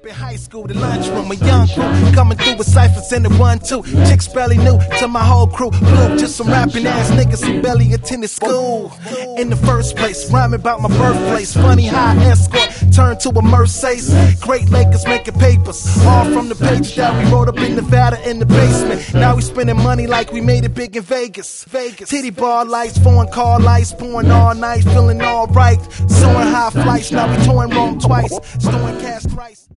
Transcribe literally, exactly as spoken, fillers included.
up in high school, the lunchroom, a young crew coming through with ciphers in the one two. Chicks barely new to my whole crew. Blue, just some rapping ass niggas who barely attended school. In the first place, rhyming about my birthplace. Funny how I escort turned to a Mercedes. Great Lakers making papers, all from the pages that we wrote up in Nevada in the basement. Now we spending money like we made it big in Vegas. Vegas. Titty bar lights, foreign car lights, pouring all night, feeling alright. Soaring high flights, now we touring Rome twice, storing cash thrice.